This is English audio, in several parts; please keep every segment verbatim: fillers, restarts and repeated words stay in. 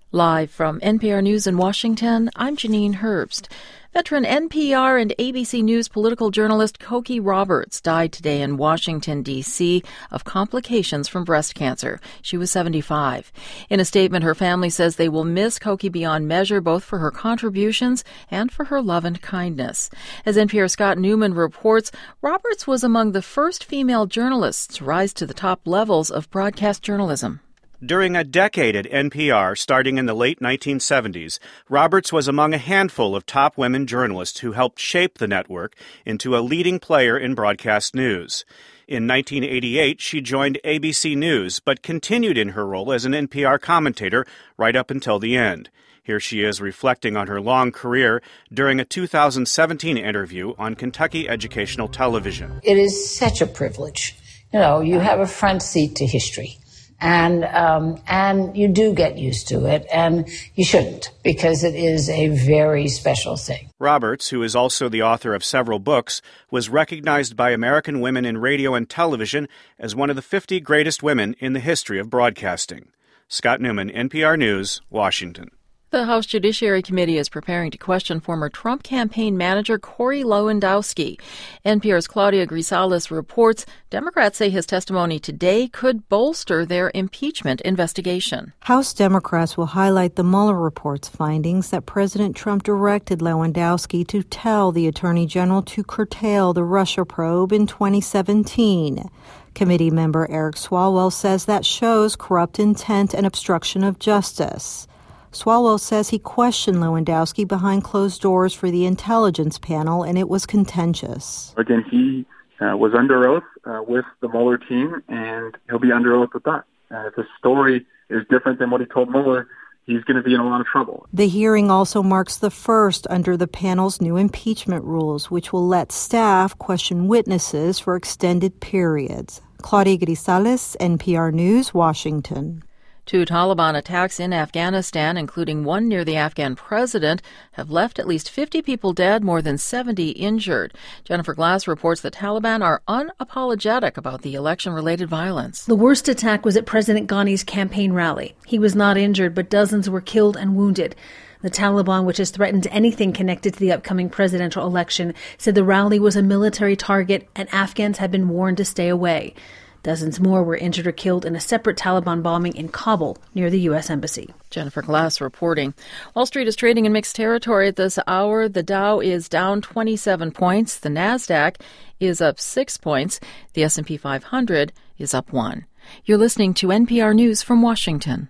Live from N P R News in Washington, I'm Janine Herbst. Veteran N P R and A B C News political journalist Cokie Roberts died today in Washington, D C of complications from breast cancer. She was seventy-five. In a statement, her family says they will miss Cokie beyond measure, both for her contributions and for her love and kindness. As N P R's Scott Newman reports, Roberts was among the first female journalists to rise to the top levels of broadcast journalism. During a decade at N P R, starting in the late nineteen seventies, Roberts was among a handful of top women journalists who helped shape the network into a leading player in broadcast news. In nineteen eighty-eight, she joined A B C News, but continued in her role as an N P R commentator right up until the end. Here she is reflecting on her long career during a two thousand seventeen interview on Kentucky Educational Television. It is such a privilege. You know, you have a front seat to history. And um, and you do get used to it, and you shouldn't, because it is a very special thing. Roberts, who is also the author of several books, was recognized by American women in radio and television as one of the fifty greatest women in the history of broadcasting. Scott Newman, N P R News, Washington. The House Judiciary Committee is preparing to question former Trump campaign manager Corey Lewandowski. N P R's Claudia Grisales reports Democrats say his testimony today could bolster their impeachment investigation. House Democrats will highlight the Mueller report's findings that President Trump directed Lewandowski to tell the Attorney General to curtail the Russia probe in twenty seventeen. Committee member Eric Swalwell says that shows corrupt intent and obstruction of justice. Swalwell says he questioned Lewandowski behind closed doors for the intelligence panel, and it was contentious. Again, he uh, was under oath uh, with the Mueller team, and he'll be under oath with that. Uh, if the story is different than what he told Mueller, he's going to be in a lot of trouble. The hearing also marks the first under the panel's new impeachment rules, which will let staff question witnesses for extended periods. Claudia Grisales, N P R News, Washington. Two Taliban attacks in Afghanistan, including one near the Afghan president, have left at least fifty people dead, more than seventy injured. Jennifer Glass reports the Taliban are unapologetic about the election-related violence. The worst attack was at President Ghani's campaign rally. He was not injured, but dozens were killed and wounded. The Taliban, which has threatened anything connected to the upcoming presidential election, said the rally was a military target and Afghans had been warned to stay away. Dozens more were injured or killed in a separate Taliban bombing in Kabul near the U S Embassy. Jennifer Glass reporting. Wall Street is trading in mixed territory at this hour. The Dow is down twenty-seven points. The Nasdaq is up six points. The S and P five hundred is up one. You're listening to N P R News from Washington.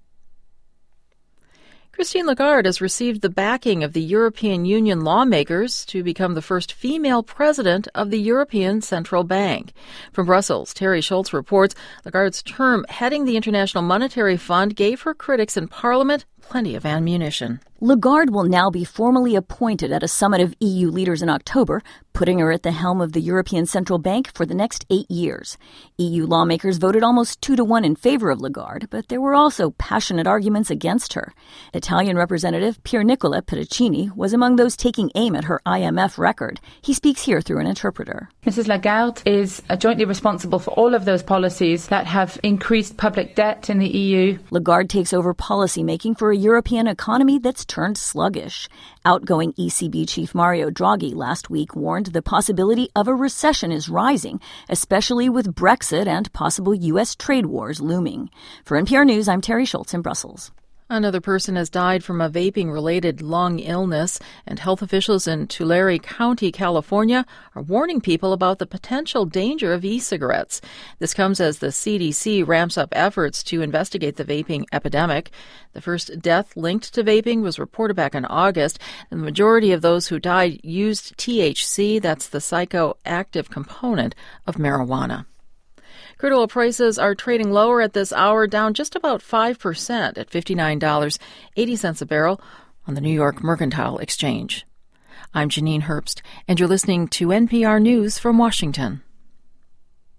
Christine Lagarde has received the backing of the European Union lawmakers to become the first female president of the European Central Bank. From Brussels, Terry Schultz reports Lagarde's term heading the International Monetary Fund gave her critics in Parliament plenty of ammunition. Lagarde will now be formally appointed at a summit of E U leaders in October, putting her at the helm of the European Central Bank for the next eight years. E U lawmakers voted almost two to one in favor of Lagarde, but there were also passionate arguments against her. Italian Representative Pier Nicola Pedicini was among those taking aim at her I M F record. He speaks here through an interpreter. Missus Lagarde is jointly responsible for all of those policies that have increased public debt in the E U. Lagarde takes over policymaking for a European economy that's turned sluggish. Outgoing E C B Chief Mario Draghi last week warned the possibility of a recession is rising, especially with Brexit and possible U S trade wars looming. For N P R News, I'm Terry Schultz in Brussels. Another person has died from a vaping-related lung illness, and health officials in Tulare County, California, are warning people about the potential danger of e-cigarettes. This comes as the C D C ramps up efforts to investigate the vaping epidemic. The first death linked to vaping was reported back in August, and the majority of those who died used T H C, that's the psychoactive component of marijuana. Crude oil prices are trading lower at this hour, down just about five percent at fifty-nine dollars and eighty cents a barrel on the New York Mercantile Exchange. I'm Janine Herbst, and you're listening to N P R News from Washington.